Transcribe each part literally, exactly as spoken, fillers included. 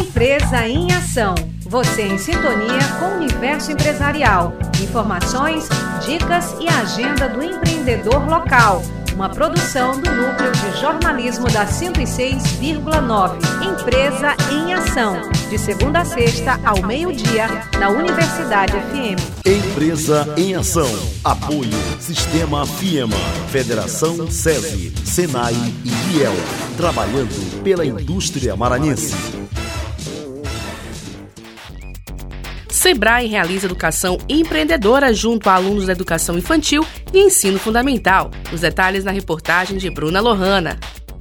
Empresa em Ação. Você em sintonia com o universo empresarial. Informações, dicas e agenda do empreendedor local. Uma produção do Núcleo de Jornalismo da cento e seis vírgula nove. Empresa em Ação. De segunda a sexta, ao meio-dia, na Universidade F M. Empresa em Ação. Apoio Sistema FIEMA, Federação SESI, SENAI e IEL. Trabalhando pela indústria maranhense. Sebrae realiza educação empreendedora junto a alunos da educação infantil e ensino fundamental. Os detalhes na reportagem de Bruna Lohana.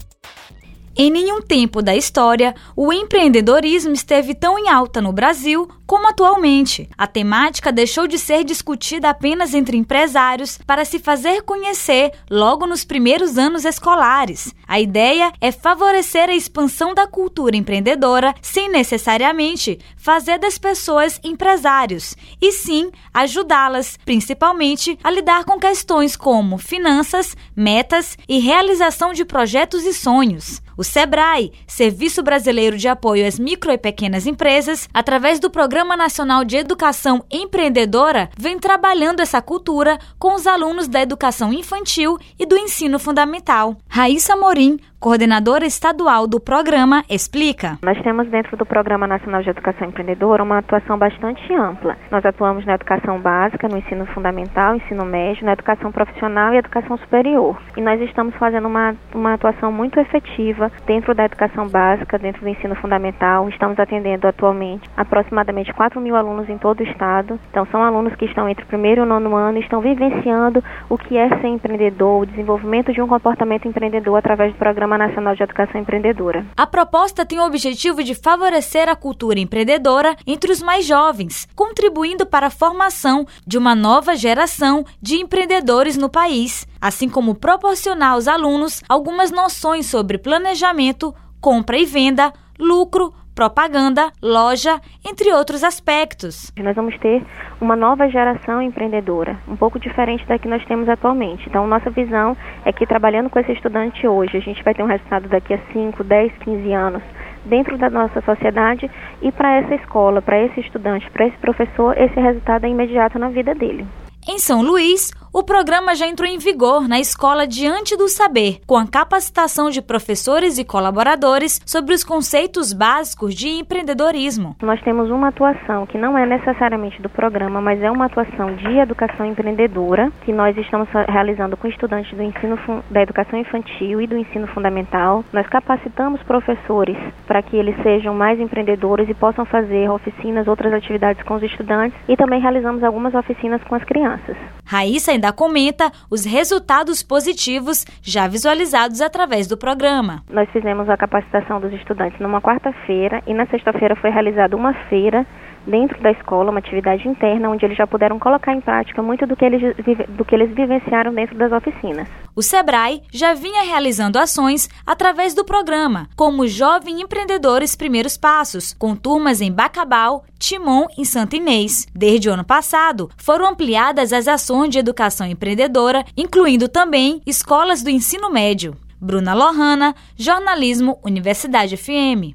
Em nenhum tempo da história, o empreendedorismo esteve tão em alta no Brasil como atualmente. A temática deixou de ser discutida apenas entre empresários para se fazer conhecer logo nos primeiros anos escolares. A ideia é favorecer a expansão da cultura empreendedora sem necessariamente fazer das pessoas empresários, e sim ajudá-las, principalmente, a lidar com questões como finanças, metas e realização de projetos e sonhos. O Sebrae, Serviço Brasileiro de Apoio às Micro e Pequenas Empresas, através do Programa Nacional de Educação Empreendedora, vem trabalhando essa cultura com os alunos da educação infantil e do ensino fundamental. Raíssa Morim, coordenadora estadual do programa, explica. Nós temos dentro do Programa Nacional de Educação Empreendedora uma atuação bastante ampla. Nós atuamos na educação básica, no ensino fundamental, ensino médio, na educação profissional e educação superior. E nós estamos fazendo uma, uma atuação muito efetiva dentro da educação básica, dentro do ensino fundamental. Estamos atendendo atualmente aproximadamente quatro mil alunos em todo o estado. Então são alunos que estão entre o primeiro e o nono ano e estão vivenciando o que é ser empreendedor, o desenvolvimento de um comportamento empreendedor através do Programa Nacional de Educação Empreendedora. A proposta tem o objetivo de favorecer a cultura empreendedora entre os mais jovens, contribuindo para a formação de uma nova geração de empreendedores no país, assim como proporcionar aos alunos algumas noções sobre planejamento, compra e venda, lucro, propaganda, loja, entre outros aspectos. Nós vamos ter uma nova geração empreendedora, um pouco diferente da que nós temos atualmente. Então, nossa visão é que trabalhando com esse estudante hoje, a gente vai ter um resultado daqui a cinco, dez, quinze anos dentro da nossa sociedade, e para essa escola, para esse estudante, para esse professor, esse resultado é imediato na vida dele. Em São Luís, o programa já entrou em vigor na Escola Diante do Saber, com a capacitação de professores e colaboradores sobre os conceitos básicos de empreendedorismo. Nós temos uma atuação que não é necessariamente do programa, mas é uma atuação de educação empreendedora, que nós estamos realizando com estudantes do ensino da educação infantil e do ensino fundamental. Nós capacitamos professores para que eles sejam mais empreendedores e possam fazer oficinas, outras atividades com os estudantes, e também realizamos algumas oficinas com as crianças. Raíssa ainda comenta os resultados positivos já visualizados através do programa. Nós fizemos a capacitação dos estudantes numa quarta-feira e na sexta-feira foi realizada uma feira dentro da escola, uma atividade interna, onde eles já puderam colocar em prática muito do que eles, do que eles vivenciaram dentro das oficinas. O Sebrae já vinha realizando ações através do programa, como Jovem Empreendedores Primeiros Passos, com turmas em Bacabal, Timon e Santo Inês. Desde o ano passado, foram ampliadas as ações de educação empreendedora, incluindo também escolas do ensino médio. Bruna Lohana, Jornalismo, Universidade F M.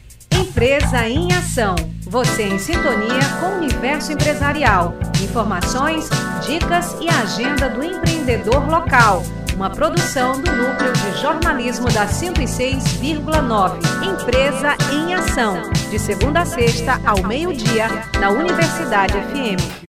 Empresa em Ação. Você em sintonia com o universo empresarial. Informações, dicas e agenda do empreendedor local. Uma produção do Núcleo de Jornalismo da cento e seis vírgula nove. Empresa em Ação. De segunda a sexta, ao meio-dia, na Universidade F M.